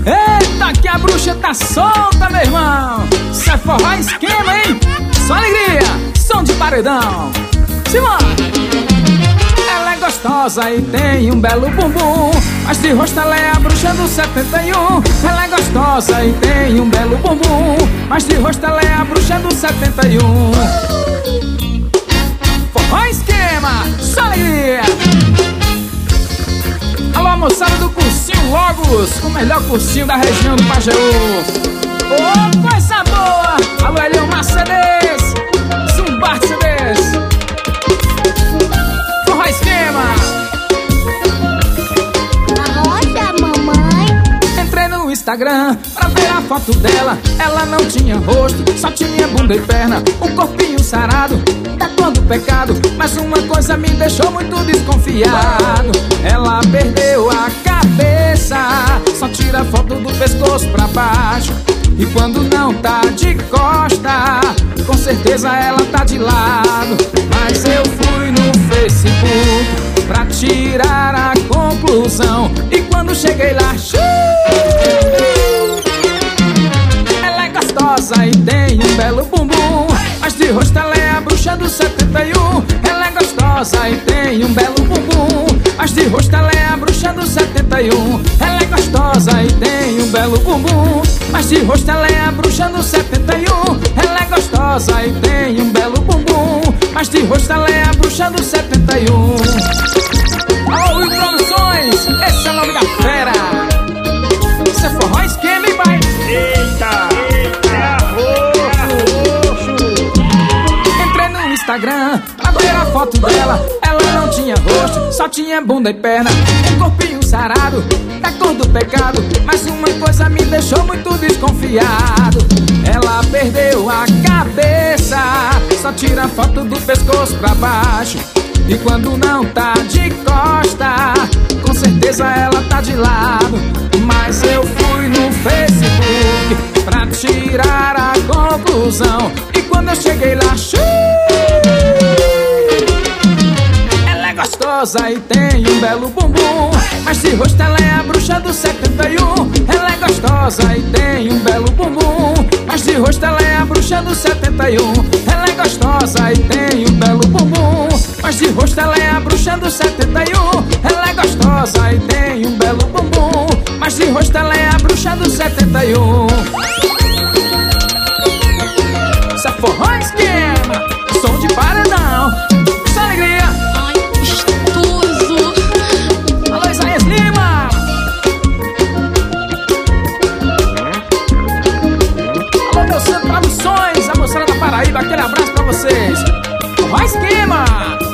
Eita, que a bruxa tá solta, meu irmão. Isso é forró esquema, hein? Só alegria, som de paredão. Simbora! Ela é gostosa e tem um belo bumbum, mas de rosto ela é a bruxa do 71. Ela é gostosa e tem um belo bumbum, mas de rosto ela é a bruxa do 71. Forró esquema, só alegria. Alô, moçada do Cursinho Logos, o melhor cursinho da região do Pajeú. Ô, coisa boa! Alô, Elião Mercedes, Zumbar CDs. Forró esquema. Arrocha, mamãe. Entrei no Instagram pra ver a foto dela. Ela não tinha rosto, só tinha bunda e perna, um corpinho sarado, da cor do pecado. Mas uma coisa me deixou muito desconfiado: ela perdeu a cabeça, só tira foto do pescoço pra baixo. E quando não tá de costa, com certeza ela tá de lado. Mas eu fui no Facebook pra tirar a conclusão, e quando cheguei lá, ela é gostosa e tem um belo bumbum, mas de rosto ela é a bruxa do 71. Ela é gostosa e tem um belo bumbum, mas de rosto ela é a bruxa do 71. Ela é gostosa e tem um belo bumbum, mas de rosto ela é a bruxa do 71. Ela é gostosa e tem um belo bumbum, mas de rosto ela é a bruxa do 71. Alô, Will Produções, esse é o nome da fera. Isso é forró esquema, hein, pai? Eita, Entrei no Instagram pra ver a foto dela. Ela não tinha rosto, só tinha bunda e perna, um corpinho sarado, da cor do pecado. Mas uma coisa me deixou muito desconfiado: ela perdeu a cabeça, só tira foto do pescoço pra baixo. E quando não tá de costa, com certeza ela tá de lado. Mas eu fui no Facebook pra tirar a conclusão, e quando eu cheguei lá, ela é gostosa e tem um belo bumbum, mas de rosto ela é a bruxa do 71. Ela é gostosa e tem um belo bumbum, mas de rosto ela é a bruxa do 71. Ela é gostosa e tem um belo bumbum, mas de rosto ela é a bruxa do 71. Ela é gostosa e tem um belo bumbum, mas de rosto ela é a bruxa do 71. Isso é forró esquema, som de paredão. Isso é alegria. Ai, gostoso. Alô, Isaías Lima. Alô, meu Centro Produções, a moçada da Paraíba, aquele abraço pra vocês. Forró esquema.